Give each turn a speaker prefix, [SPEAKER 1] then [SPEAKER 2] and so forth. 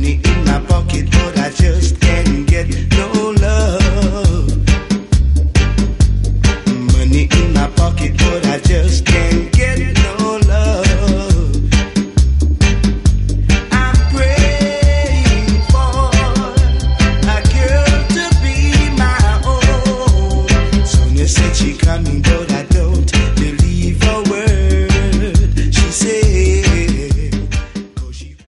[SPEAKER 1] Money in my pocket, but I just can't get no love. Money in my pocket, but I just can't get no love. I'm praying for a girl to be my own. Sonia said she coming.